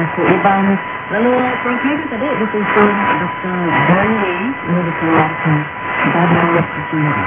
masuk lubang. Lalu program tadi disusun Dr. Burnley yang dikeluarkan dari waktu sendiri.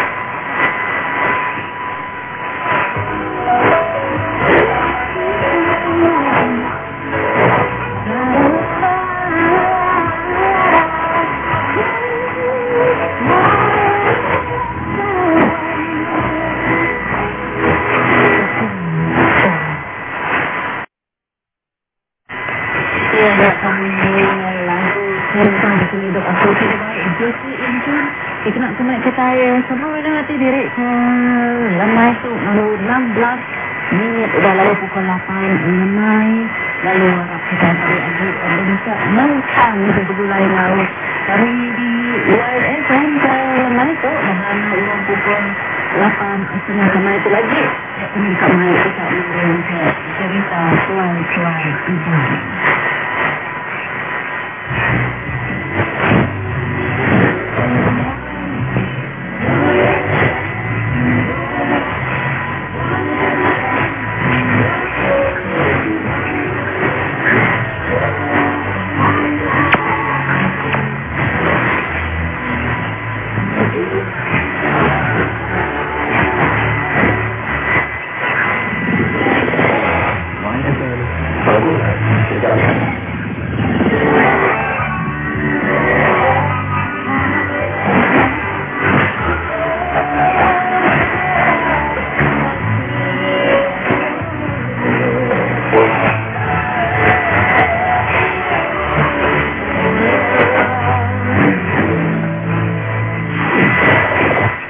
Kita nak kembali ke saya sebelum nanti direk ke lemai tu lalu 16 minit dah lalu pukul 8 lemai lalu harap kita tarik adik bisa mengkang di lain laut kami di YSM ke lemai tu bahan uang pukul 8 setengah lemai tu lagi kami dekat mai kita cerita suai ibu.